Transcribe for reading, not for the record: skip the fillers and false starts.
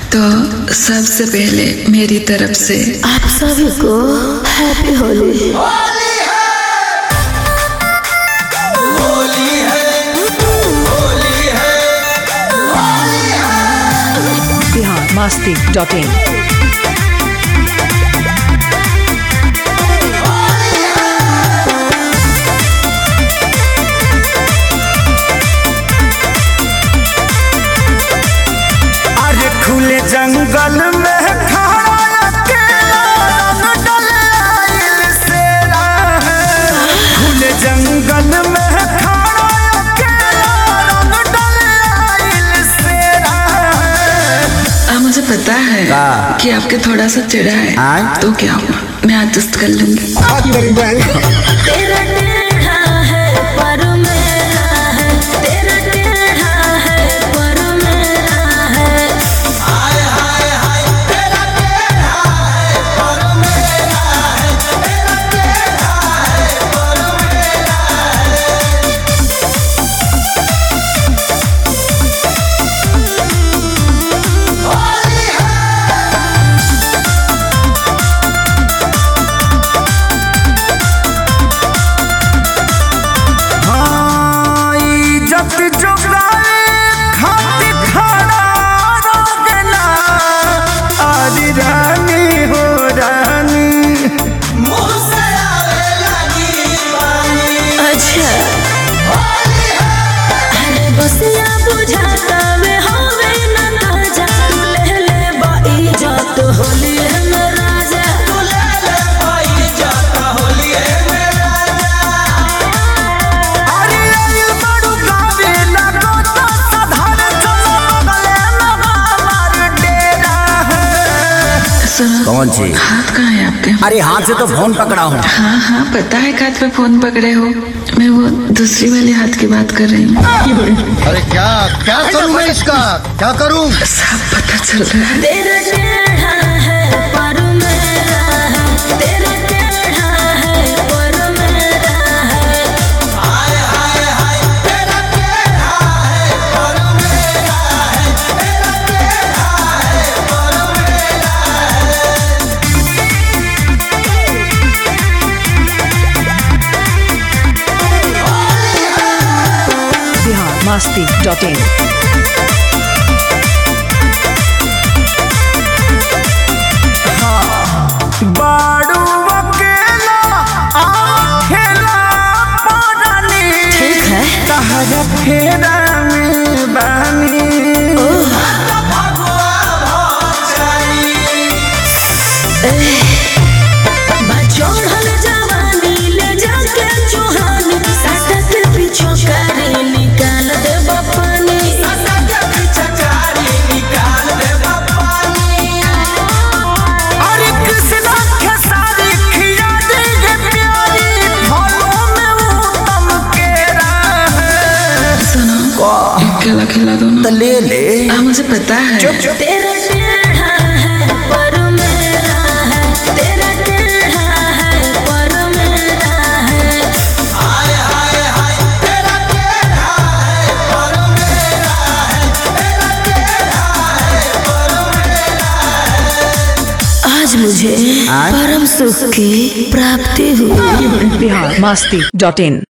तो सबसे पहले मेरी तरफ से आप सभी को हैप्पी होली। biharmasti.in खुले जंगल में खड़ा अकेला रंग डले आइल सेरा है। खुले जंगल में खड़ा अकेला रंग डले आइल सेरा है। मुझे पता है कि आपके थोड़ा सा चिढ़ा है तो क्या हुआ, मैं एडजस्ट कर लूंगी। तेरा टेढ़ा है पर मेरा है, तेरा टेढ़ा है पर मेरा है। कौन सी? हाथ कहाँ है आपके? अरे हाथ से तो फोन पकड़ा हूँ। हाँ पता है हाथ पे फोन पकड़े हो, मैं वो दूसरी वाले हाथ की बात कर रही हूँ। अरे क्या करूँ मैं इसका, क्या करूँ? सब पता चल रहा है। तेरा टेढ़ा है पर मेरा है, तेरा टेढ़ा है पर मेरा है। हाय हाय हाय तेरा टेढ़ा है पर मेरा है, तेरा टेढ़ा है पर मेरा है। biharmasti.in बाड़ू अकेला खेला पानी, ठीक है तहरा फेरा में बानी। बचोड़ल जवानी ले जाके चुहानी, साटक पीछो करे निकाल दे पानी। अरे कृष्णा खेसारी खिया देंगे प्यारी, ढोलों में वो तम केरा है। सुनो अकेला खिला दो ना। तो ले ले। मुझे पता है। तेरा टेढ़ा है पर मेरा है, तेरा टेढ़ा है पर मेरा है। हाय हाय हाय तेरा टेढ़ा है पर मेरा है, तेरा टेढ़ा है पर मेरा है। आज मुझे परम सुख की प्राप्ति हुई। biharmasti.in